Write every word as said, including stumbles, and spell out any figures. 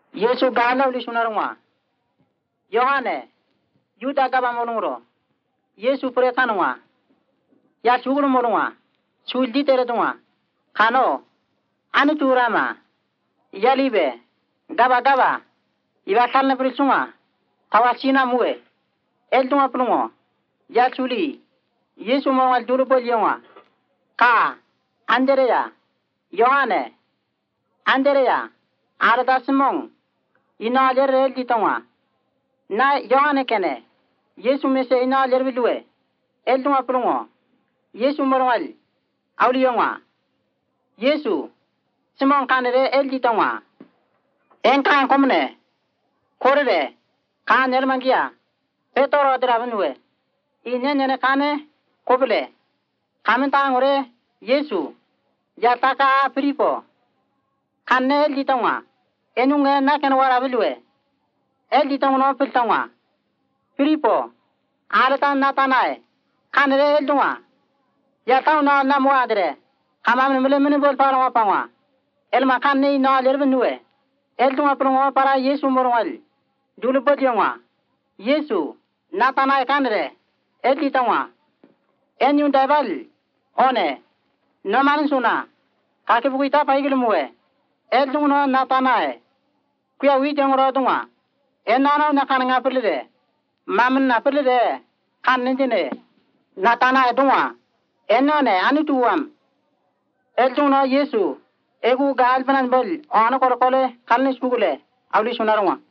Yesu gala uli sunarwa. Yohane, Yuda gaba molungro. Yesu puretanwa. Ya chuguru molungwa. Chuldi teredwa. Kano, anu turama. Yalibe, gaba gaba. Iba kalna purisuma. Tawachina muwe. Elduma plungo. Ya chuli. Yesu molungwa dulu bolyewa. Ka, Anderea. Yohane, Anderea. Arada simong. Ina ler rel ditongwa. Na Yohane kene. Yesu mese ina ler bilue. Elduma plungo. Yesu molungwa. Auli yongwa. Yesu. Simong kanere el ditongwa. Engkang komne. Korere. Kan nermangia. Petoro adravenue. Inya nyene kane. Kobile. Kamentang ore. Yesu. Yataka pripo. Kanne el ditongwa. Enunge na ken wara bilwe. El ditong no piltongwa. Pripo. Alatan natanae. Kanere el dungwa. Yatang no na muadre. Kamam mele mene bol parwa pangwa. El makanne no lerbenue. El dungwa prongwa para Yesu morwal. Dulu bodiyongwa. Yesu. Natanae kanere. El ditongwa. Enyun daibal. One. No mansuna. Kake bukuita paigilmuwe. El dungno natanae. Kuya witeng rodungwa. Enano nakana ngapilide. Mamin napilide. Kan nindine. Natanae dungwa. Enone anituwam. El dungno Yesu. Egu gal penan bel. Ono korokole kalnis bukule. Auli sunarungwa.